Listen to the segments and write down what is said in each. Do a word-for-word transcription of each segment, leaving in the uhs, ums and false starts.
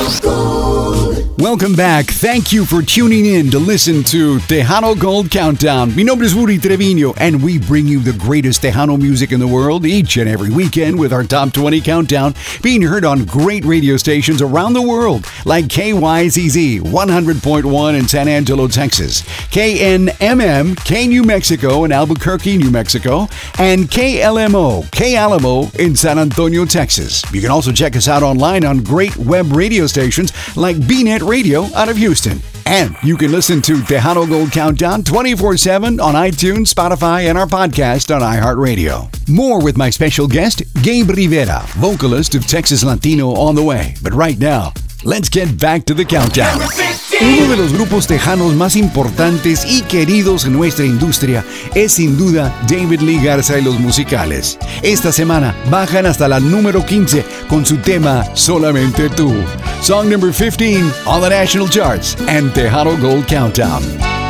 Welcome back. Thank you for tuning in to listen to Tejano Gold Countdown. Mi nombre es Rudy Treviño, and we bring you the greatest Tejano music in the world each and every weekend with our Top twenty Countdown, being heard on great radio stations around the world, like K Y Z Z one hundred point one in San Angelo, Texas, K N M M, K New Mexico in Albuquerque, New Mexico, and K L M O, K Alamo in San Antonio, Texas. You can also check us out online on great web radio stations like B Net Radio out of Houston. And you can listen to Tejano Gold Countdown twenty-four seven on iTunes, Spotify, and our podcast on iHeartRadio. More with my special guest, Gabe Rivera, vocalist of Texas Latino, on the way. But right now, let's get back to the countdown. Uno de los grupos tejanos más importantes y queridos en nuestra industria es sin duda David Lee Garza y los Musicales. Esta semana bajan hasta la número quince con su tema Solamente Tú. Song number fifteen on the national charts and Tejano Gold Countdown.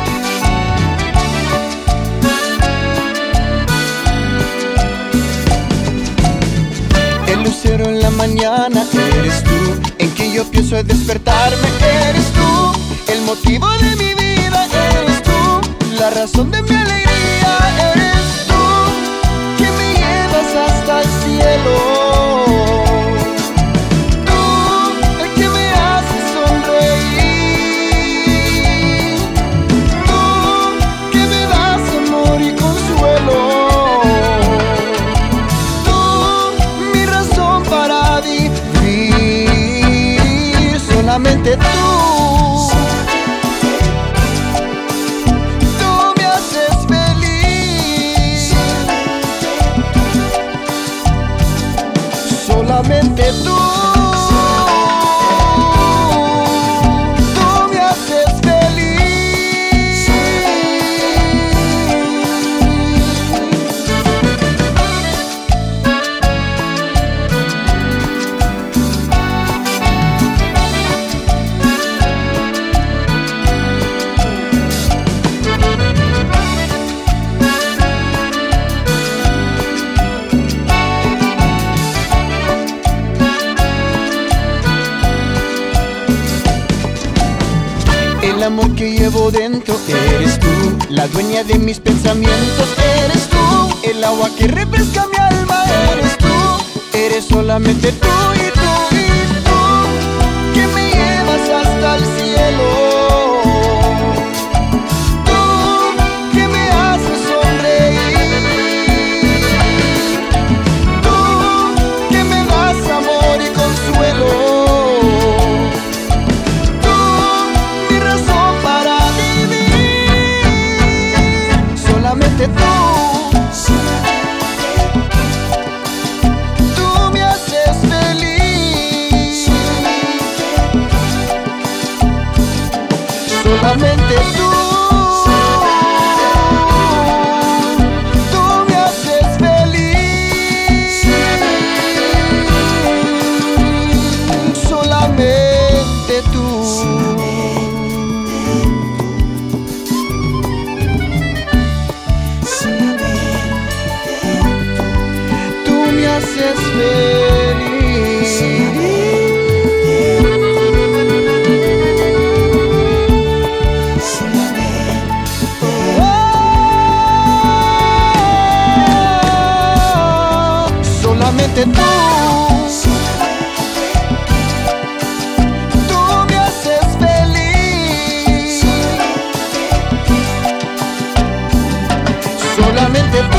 El lucero en la mañana eres tú, en que yo pienso en despertarme eres tú, el motivo de mi vida eres tú, la razón de mi alegría eres tú, que me llevas hasta el cielo, tú, el que me hace sonreír, tú, que me das amor y consuelo. Solamente tú, tú me haces feliz. Solamente tú, tú me haces feliz. El amor que llevo dentro eres tú, la dueña de mis pensamientos eres tú, el agua que refresca mi alma eres tú, eres solamente tú y tú y tú, que me llevas hasta el cielo. Tú, tú me haces feliz. Solamente tú, tú me haces feliz. Solamente tú. Haces feliz. Oh, solamente tú. Tú me haces feliz. Solamente tú.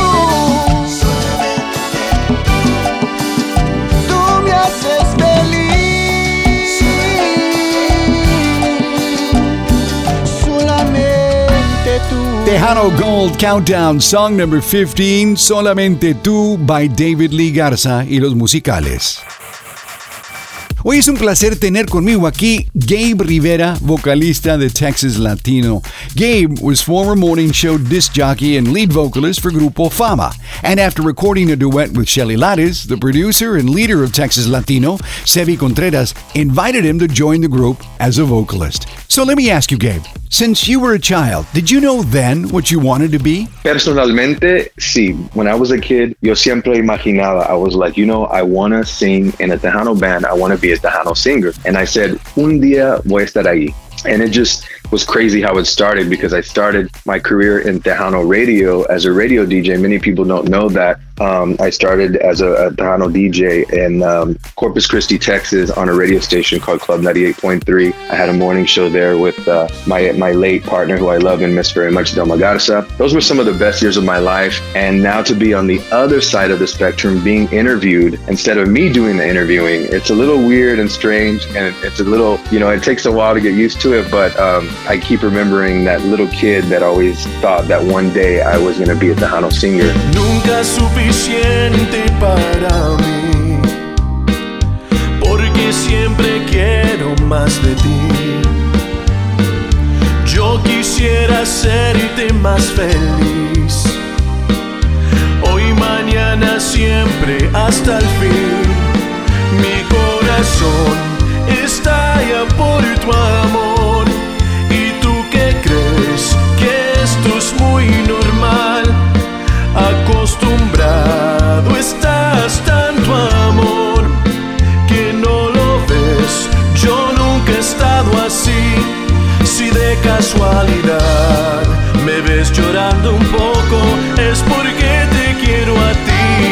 Tejano Gold Countdown, song number fifteen, Solamente Tú, by David Lee Garza y los Musicales. Hoy es un placer tener conmigo aquí Gabe Rivera, vocalista de Texas Latino. Gabe was former morning show disc jockey and lead vocalist for Grupo Fama. And after recording a duet with Shelly Lattes, the producer and leader of Texas Latino, Sevi Contreras, invited him to join the group as a vocalist. So let me ask you, Gabe, since you were a child, did you know then what you wanted to be? Personalmente, sí. When I was a kid, yo siempre imaginaba, I was like, you know, I want to sing in a Tejano band. I want to be a Tejano singer. And I said, un día voy a estar ahí. And it just was crazy how it started, because I started my career in Tejano radio as a radio D J. Many people don't know that. Um, I started as a, a Tejano D J in um, Corpus Christi, Texas, on a radio station called Club ninety-eight point three. I had a morning show there with uh, my my late partner, who I love and miss very much, Delma Garza. Those were some of the best years of my life. And now to be on the other side of the spectrum, being interviewed instead of me doing the interviewing, it's a little weird and strange, and it's a little, you know, it takes a while to get used to it. But um, I keep remembering that little kid that always thought that one day I was going to be a Tejano singer. Nunca suficiente para mí, porque siempre quiero más de ti. Yo quisiera hacerte más feliz, hoy, mañana, siempre, hasta el fin. Mi corazón estalla por tu amor. ¿Y tú qué crees? Que esto es muy normal. Acostumbrado estás tanto amor que no lo ves. Yo nunca he estado así. Si de casualidad me ves llorando un poco, es porque te quiero a ti.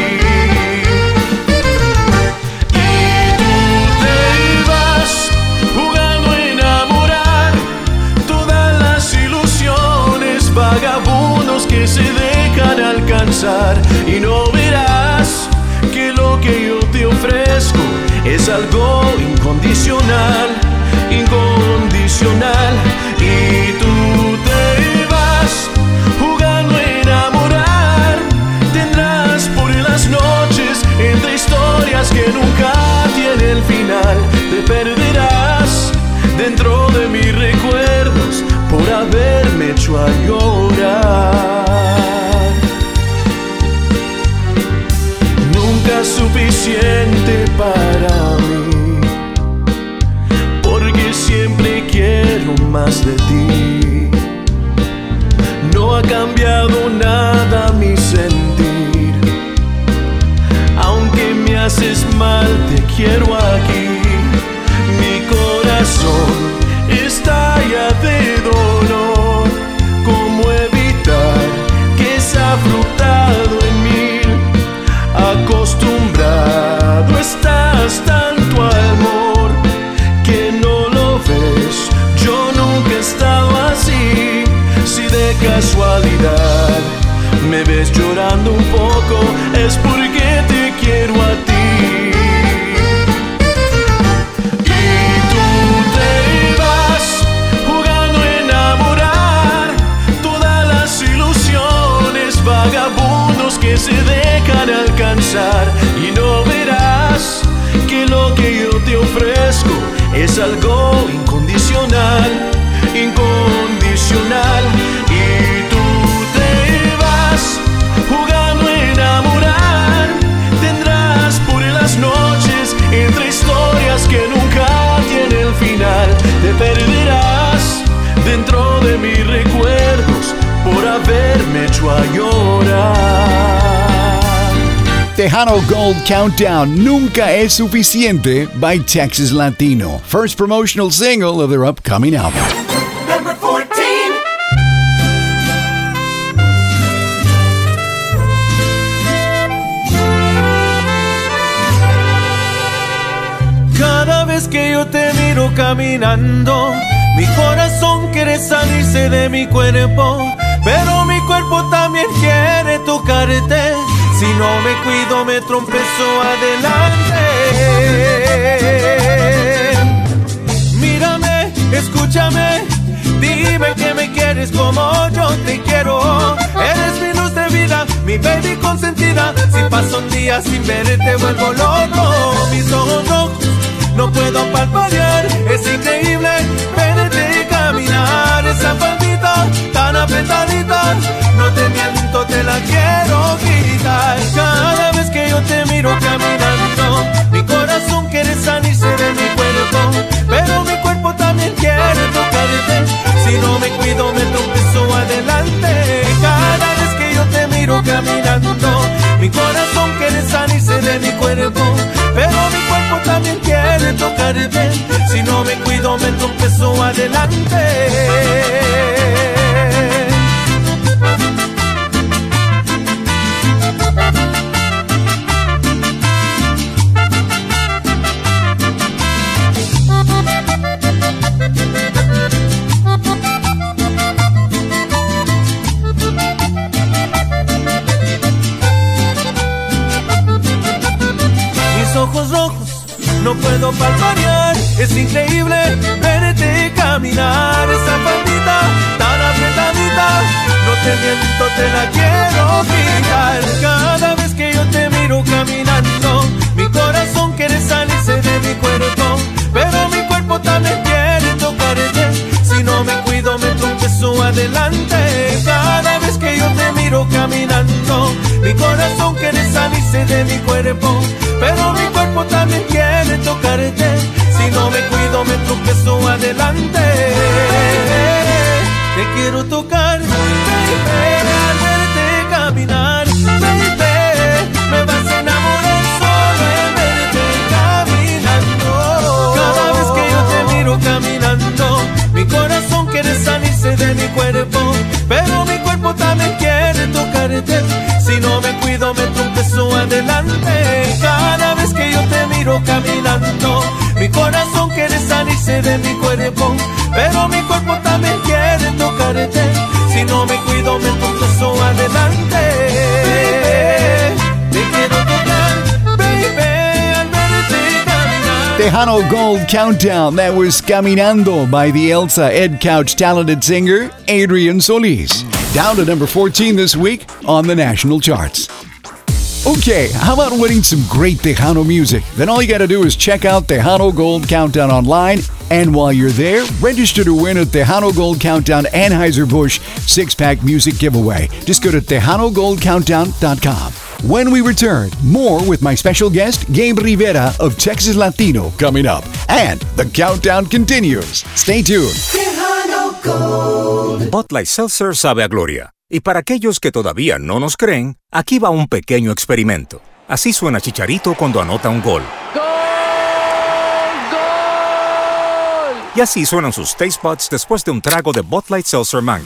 Y tú te vas jugando a enamorar todas las ilusiones, vagabundos que se dejan alcanzar, y no verás que lo que yo te ofrezco es algo incondicional, incondicional. Y tú te vas jugando a enamorar, tendrás por las noches entre historias que nunca tienen final. Te perderás dentro de mis recuerdos por haberme hecho a llorar. Nunca suficiente para mí, porque siempre quiero más de ti. No ha cambiado nada mi sentir, aunque me haces mal, te quiero aquí. Mi corazón estalla de dolor. ¿Cómo evitar que se ha frutado en mí? Acostumbrado estás tanto al amor que no lo ves. Yo nunca he estado así. Si de casualidad me ves llorando un poco, es porque te quiero a ti. Y tú te vas jugando a enamorar todas las ilusiones, vagabundos que se dejan alcanzar, y no verás que lo que yo te ofrezco es algo incondicional, incondicional. Y tú te vas jugando a enamorar, tendrás por las noches entre historias que nunca tienen final. Te perderás dentro de mis recuerdos por haberme hecho a llorar. Tejano Gold Countdown, Nunca es Suficiente by Texas Latino. First promotional single of their upcoming album. Number fourteen. Cada vez que yo te miro caminando, mi corazón quiere salirse de mi cuerpo, pero mi cuerpo también quiere tocarte. Si no me cuido me tropiezo adelante. Mírame, escúchame, dime que me quieres como yo te quiero. Eres mi luz de vida, mi baby consentida. Si paso un día sin verte vuelvo loco. Mis ojos rojos no puedo parpadear. Es increíble verte caminar. Esa faldita tan apretadita, no te miento, te la quiero quitar. Cada vez que yo te miro caminando, mi corazón quiere salirse de mi cuerpo, pero mi cuerpo también quiere tocarte. Si no me cuido me tropiezo adelante. Cada vez que yo te miro caminando, mi corazón quiere salirse de mi cuerpo, pero mi cuerpo también quiere tocarte. Si no me cuido me tropiezo adelante. Ojos rojos, no puedo palparear. Es increíble verte caminar. Esa faldita tan apretadita, no te miento, te la quiero quitar. Cada vez que yo te miro caminando, mi corazón quiere salirse de mi cuerpo, pero mi cuerpo también quiere tocarte. Si no me cuido me tropiezo adelante. Cada vez que yo te miro caminando, mi corazón quiere salirse de mi cuerpo, pero mi cuerpo también quiere tocarte. Si no me cuido me tropiezo adelante. Te quiero tocar, baby, al verte caminar, baby, me vas a enamorar solo en verte caminando. Cada vez que yo te miro caminando, mi corazón quiere salirse de mi cuerpo, pero mi cuerpo también quiere tocarte. Si no me cuido me tropiezo adelante. Cada vez que yo te miro caminando, mi corazón quiere salirse de mi cuerpo, pero mi cuerpo también quiere tocarte. Si no me cuido me tropiezo adelante. Baby, te quiero tocar, baby, al verte caminar. Tejano Gold Countdown. That was Caminando by the Elsa Ed Couch talented singer Adrian Solis. Down to number fourteen this week on the national charts. Okay, how about winning some great Tejano music? Then all you gotta do is check out Tejano Gold Countdown online, and while you're there, register to win a Tejano Gold Countdown Anheuser-Busch six-pack music giveaway. Just go to tejano gold countdown dot com. When we return, more with my special guest, Gabe Rivera of Texas Latino, coming up. And the countdown continues. Stay tuned. Tejano Gold. Bud Light Seltzer sabe a gloria. Y para aquellos que todavía no nos creen, aquí va un pequeño experimento. Así suena Chicharito cuando anota un gol. ¡Gol! ¡Gol! Y así suenan sus taste buds después de un trago de Bud Light Seltzer Mango.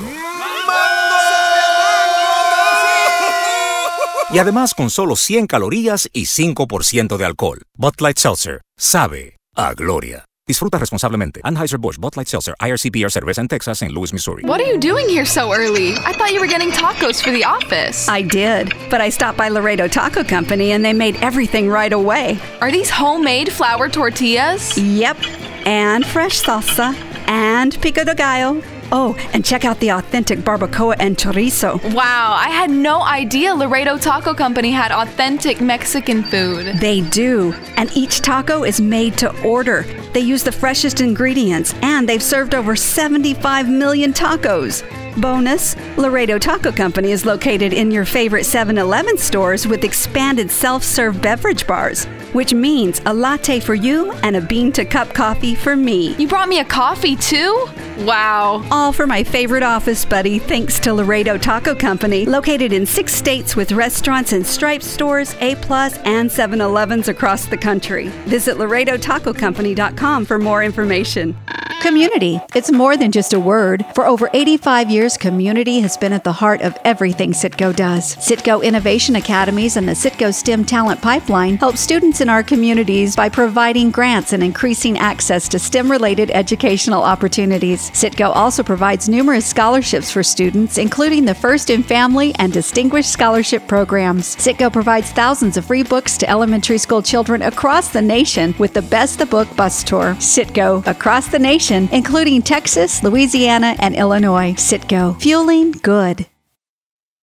Y además con solo cien calorías y cinco por ciento de alcohol. Bud Light Seltzer sabe a gloria. Disfruta responsablemente. Anheuser-Busch Bud Light Seltzer, I R C Beer Cerveza en Texas, Saint Louis, Missouri. What are you doing here so early? I thought you were getting tacos for the office. I did, but I stopped by Laredo Taco Company and they made everything right away. Are these homemade flour tortillas? Yep, and fresh salsa, and pico de gallo. Oh, and check out the authentic barbacoa and chorizo. Wow, I had no idea Laredo Taco Company had authentic Mexican food. They do, and each taco is made to order. They use the freshest ingredients, and they've served over seventy-five million tacos. Bonus, Laredo Taco Company is located in your favorite seven eleven stores with expanded self-serve beverage bars, which means a latte for you and a bean-to-cup coffee for me. You brought me a coffee too? Wow. All for my favorite office buddy, thanks to Laredo Taco Company, located in six states with restaurants and Stripes stores, A-Plus, and seven elevens across the country. Visit Laredo Taco Company dot com for more information. Community. It's more than just a word. For over eighty-five years, community has been at the heart of everything Citgo does. Citgo Innovation Academies and the Citgo STEM Talent Pipeline help students in our communities by providing grants and increasing access to STEM-related educational opportunities. Citgo also provides numerous scholarships for students, including the First in Family and Distinguished Scholarship programs. Citgo provides thousands of free books to elementary school children across the nation with the Best the Book bus tour. Citgo, across the nation, including Texas, Louisiana, and Illinois. Citgo, fueling good.